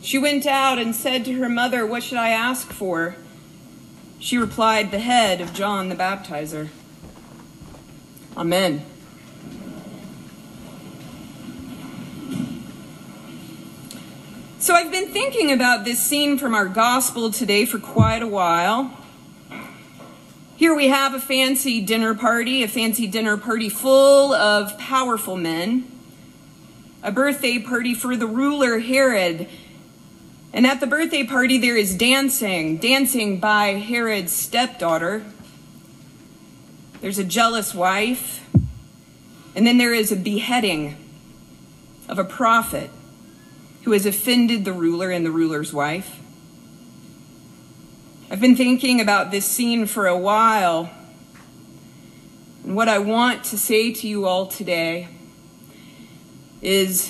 She went out and said to her mother, "What should I ask for?" She replied, "The head of John the Baptizer." Amen. So I've been thinking about this scene from our gospel today for quite a while. Here we have a fancy dinner party full of powerful men, a birthday party for the ruler Herod. And at the birthday party there is dancing by Herod's stepdaughter. There's a jealous wife, and then there is a beheading of a prophet who has offended the ruler and the ruler's wife. I've been thinking about this scene for a while, and what I want to say to you all today is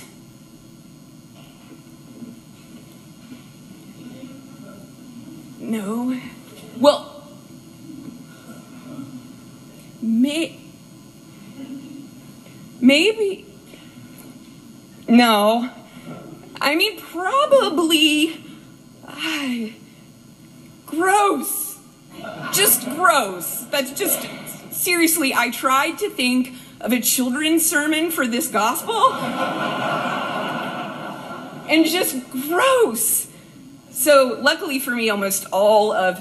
probably gross. Just gross. That's just, seriously, I tried to think of a children's sermon for this gospel, and just gross. So luckily for me, almost all of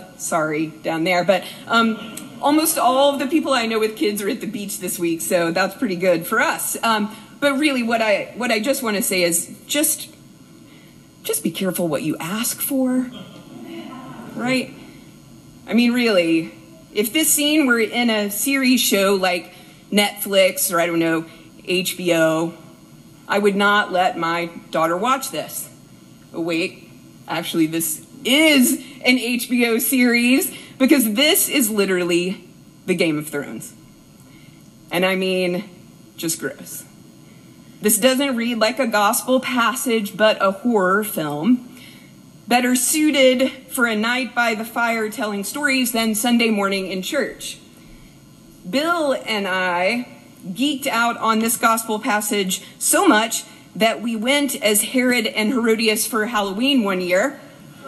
the people I know with kids are at the beach this week, so that's pretty good for us. But really what I just want to say is just be careful what you ask for, right? I mean, really, if this scene were in a series show like Netflix or, I don't know, HBO, I would not let my daughter watch this. Oh, wait, actually, this is an HBO series, because this is literally the Game of Thrones. And I mean, just gross. This doesn't read like a gospel passage, but a horror film, better suited for a night by the fire telling stories than Sunday morning in church. Bill and I geeked out on this gospel passage so much that we went as Herod and Herodias for Halloween one year.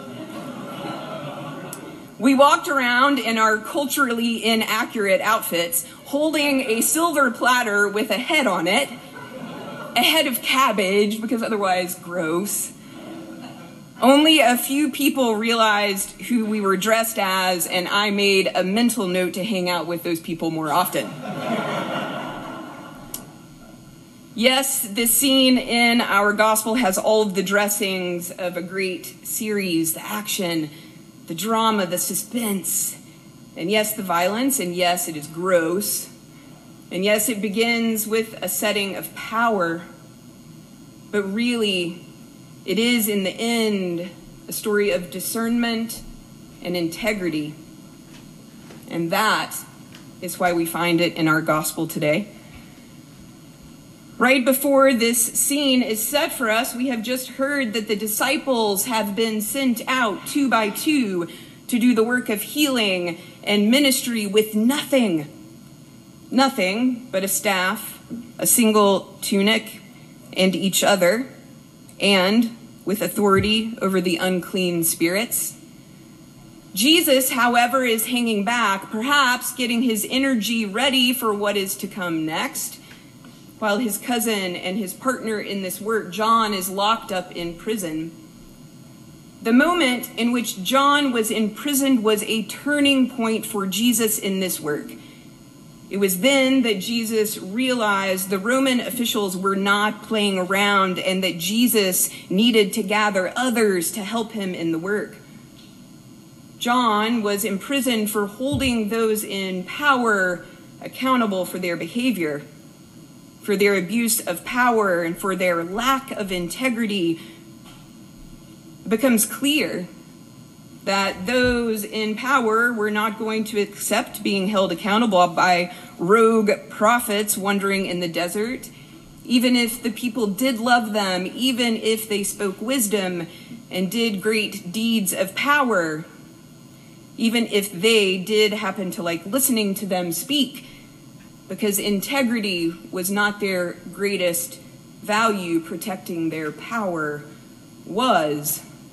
We walked around in our culturally inaccurate outfits, holding a silver platter with a head on it, a head of cabbage, because otherwise gross. Only a few people realized who we were dressed as, and I made a mental note to hang out with those people more often. Yes, this scene in our gospel has all of the dressings of a great series, the action, the drama, the suspense, and yes, the violence, and yes, it is gross, and yes, it begins with a setting of power, but really, it is, in the end, a story of discernment and integrity. And that is why we find it in our gospel today. Right before this scene is set for us, we have just heard that the disciples have been sent out 2 by 2 to do the work of healing and ministry with nothing but a staff, a single tunic, and each other, and with authority over the unclean spirits. Jesus, however, is hanging back, perhaps getting his energy ready for what is to come next, while his cousin and his partner in this work, John, is locked up in prison. The moment in which John was imprisoned was a turning point for Jesus in this work. It was then that Jesus realized the Roman officials were not playing around and that Jesus needed to gather others to help him in the work. John was imprisoned for holding those in power accountable for their behavior, for their abuse of power, and for their lack of integrity. It becomes clear that those in power were not going to accept being held accountable by rogue prophets wandering in the desert, even if the people did love them, even if they spoke wisdom and did great deeds of power, even if they did happen to like listening to them speak, because integrity was not their greatest value. Protecting their power was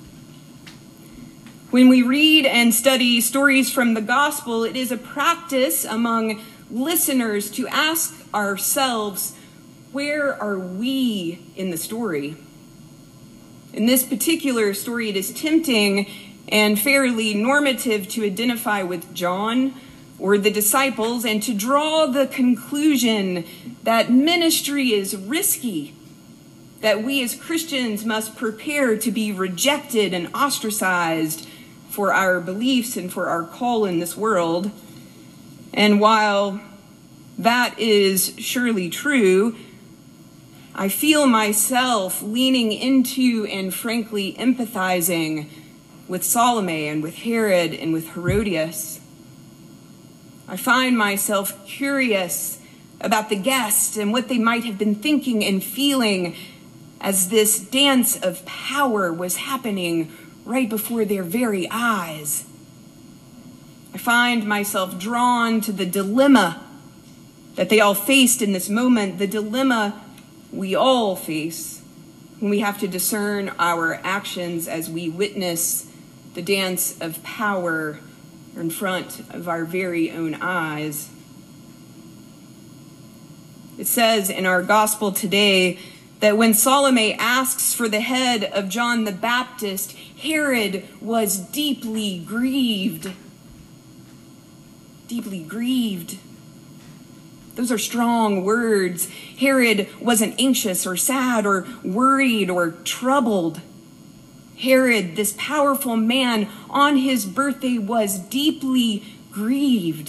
When we read and study stories from the gospel, it is a practice among listeners to ask ourselves, where are we in the story? In this particular story, it is tempting and fairly normative to identify with John or the disciples and to draw the conclusion that ministry is risky, that we as Christians must prepare to be rejected and ostracized for our beliefs and for our call in this world. And while that is surely true, I feel myself leaning into and frankly empathizing with Salome and with Herod and with Herodias. I find myself curious about the guests and what they might have been thinking and feeling as this dance of power was happening right before their very eyes. I find myself drawn to the dilemma that they all faced in this moment, the dilemma we all face when we have to discern our actions as we witness the dance of power in front of our very own eyes. It says in our gospel today that when Salome asks for the head of John the Baptist, Herod was deeply grieved. Deeply grieved. Those are strong words. Herod wasn't anxious or sad or worried or troubled. Herod, this powerful man, on his birthday was deeply grieved.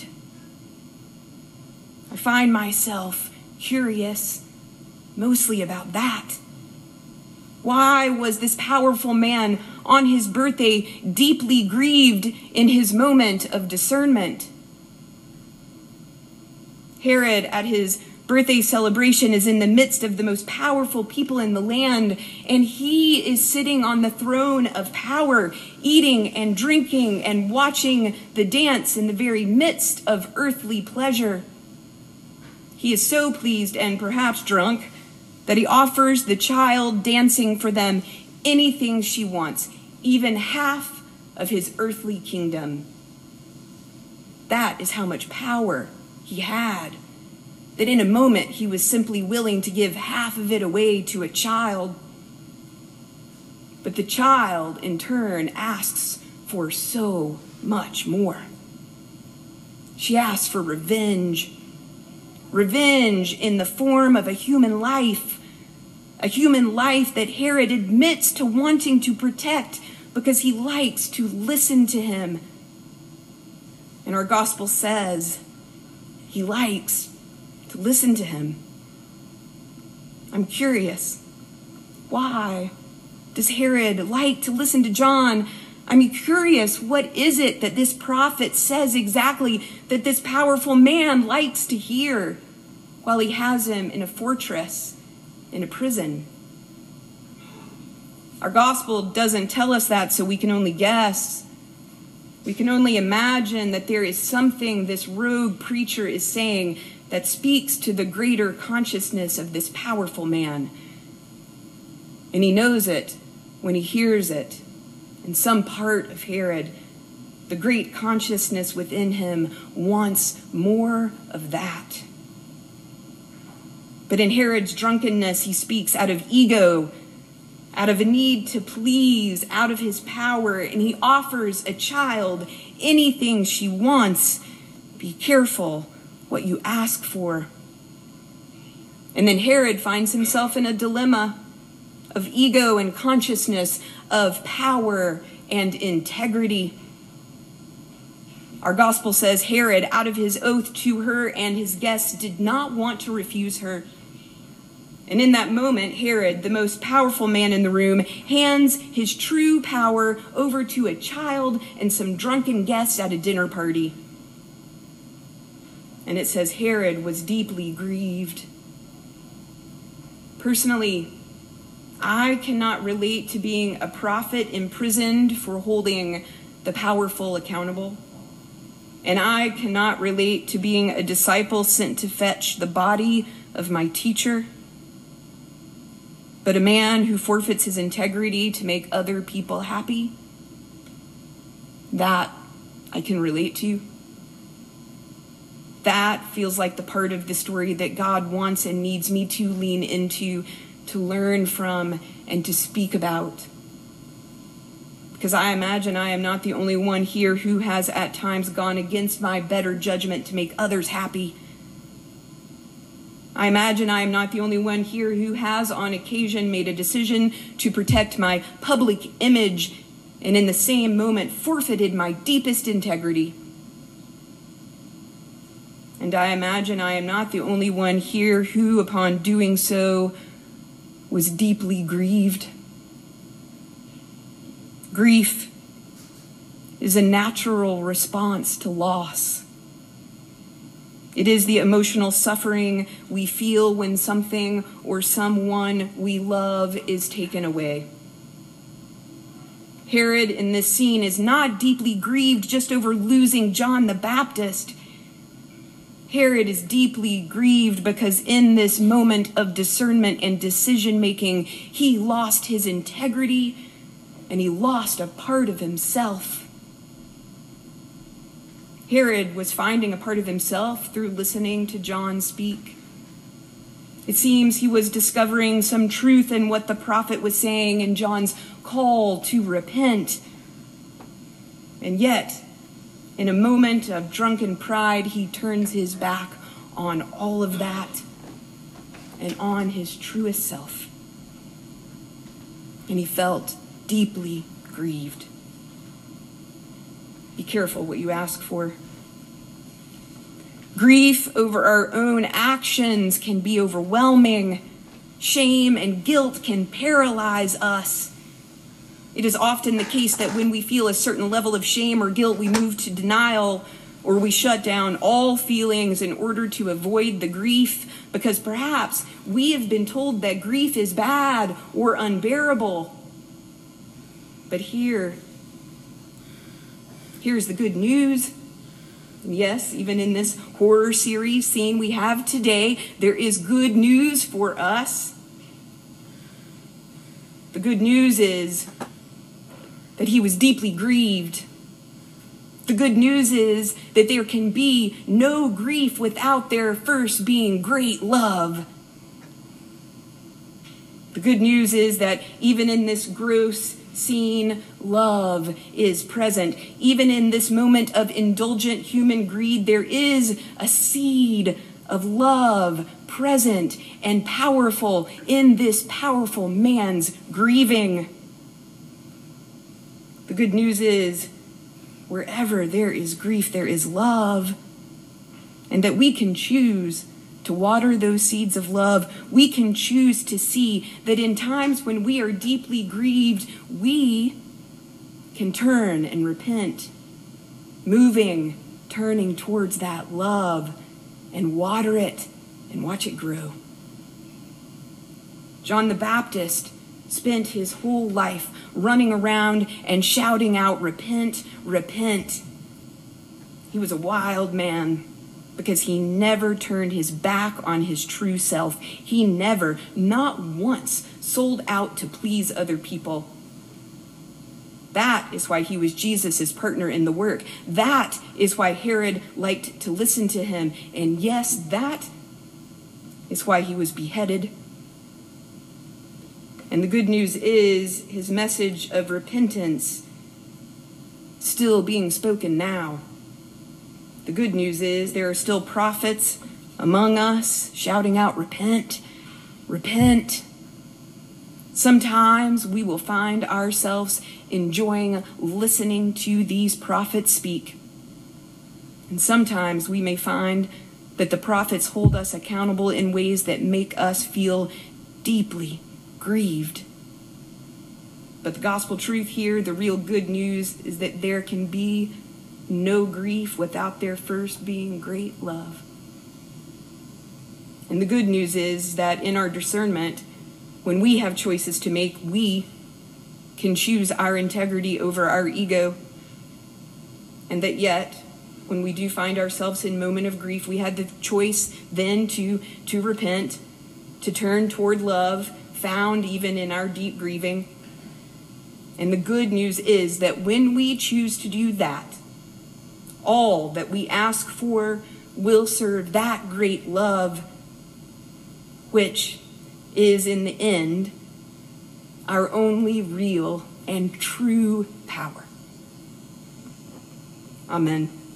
I find myself curious mostly about that. Why was this powerful man on his birthday deeply grieved in his moment of discernment? Herod, at his birthday celebration, is in the midst of the most powerful people in the land, and he is sitting on the throne of power, eating and drinking and watching the dance in the very midst of earthly pleasure. He is so pleased and perhaps drunk that he offers the child dancing for them anything she wants, even half of his earthly kingdom. That is how much power he had, that in a moment he was simply willing to give half of it away to a child. But the child, in turn, asks for so much more. She asks for revenge. Revenge in the form of a human life that Herod admits to wanting to protect because he likes to listen to him. And our gospel says he likes to listen to him. I'm curious, why does Herod like to listen to John? I'm curious, what is it that this prophet says exactly that this powerful man likes to hear while he has him in a fortress, in a prison? Our gospel doesn't tell us that, so we can only guess. We can only imagine that there is something this rogue preacher is saying that speaks to the greater consciousness of this powerful man. And he knows it when he hears it. In some part of Herod, the great consciousness within him wants more of that. But in Herod's drunkenness, he speaks out of ego, out of a need to please, out of his power, and he offers a child anything she wants. Be careful what you ask for. And then Herod finds himself in a dilemma of ego and consciousness, of power and integrity. Our gospel says Herod, out of his oath to her and his guests, did not want to refuse her. And in that moment, Herod, the most powerful man in the room, hands his true power over to a child and some drunken guests at a dinner party. And it says Herod was deeply grieved. Personally, I cannot relate to being a prophet imprisoned for holding the powerful accountable. And I cannot relate to being a disciple sent to fetch the body of my teacher. But a man who forfeits his integrity to make other people happy. That I can relate to. That feels like the part of the story that God wants and needs me to lean into, to learn from, and to speak about. Because I imagine I am not the only one here who has at times gone against my better judgment to make others happy. I imagine I am not the only one here who has on occasion made a decision to protect my public image and in the same moment forfeited my deepest integrity. And I imagine I am not the only one here who, upon doing so, was deeply grieved. Grief is a natural response to loss. It is the emotional suffering we feel when something or someone we love is taken away. Herod in this scene is not deeply grieved just over losing John the Baptist. Herod is deeply grieved because in this moment of discernment and decision-making, he lost his integrity and he lost a part of himself. Herod was finding a part of himself through listening to John speak. It seems he was discovering some truth in what the prophet was saying in John's call to repent. And yet, in a moment of drunken pride, he turns his back on all of that and on his truest self. And he felt deeply grieved. Be careful what you ask for. Grief over our own actions can be overwhelming. Shame and guilt can paralyze us. It is often the case that when we feel a certain level of shame or guilt, we move to denial or we shut down all feelings in order to avoid the grief because perhaps we have been told that grief is bad or unbearable. But here's the good news. Yes, even in this horror series scene we have today, there is good news for us. The good news is that he was deeply grieved. The good news is that there can be no grief without there first being great love. The good news is that even in this gross scene, love is present. Even in this moment of indulgent human greed, there is a seed of love present and powerful in this powerful man's grieving. The good news is, wherever there is grief, there is love, and that we can choose to water those seeds of love. We can choose to see that in times when we are deeply grieved, we can turn and repent, turning towards that love and water it and watch it grow. John the Baptist spent his whole life running around and shouting out, "Repent, repent." He was a wild man because he never turned his back on his true self. He never, not once, sold out to please other people. That is why he was Jesus' partner in the work. That is why Herod liked to listen to him. And yes, that is why he was beheaded. And the good news is his message of repentance still being spoken now. The good news is there are still prophets among us shouting out, "Repent, repent." Sometimes we will find ourselves enjoying listening to these prophets speak. And sometimes we may find that the prophets hold us accountable in ways that make us feel deeply grieved. But the gospel truth here, the real good news, is that there can be no grief without there first being great love. And the good news is that in our discernment, when we have choices to make, we can choose our integrity over our ego. And that yet, when we do find ourselves in a moment of grief, we had the choice then to repent, to turn toward love, found even in our deep grieving. And the good news is that when we choose to do that, all that we ask for will serve that great love, which is in the end our only real and true power. Amen.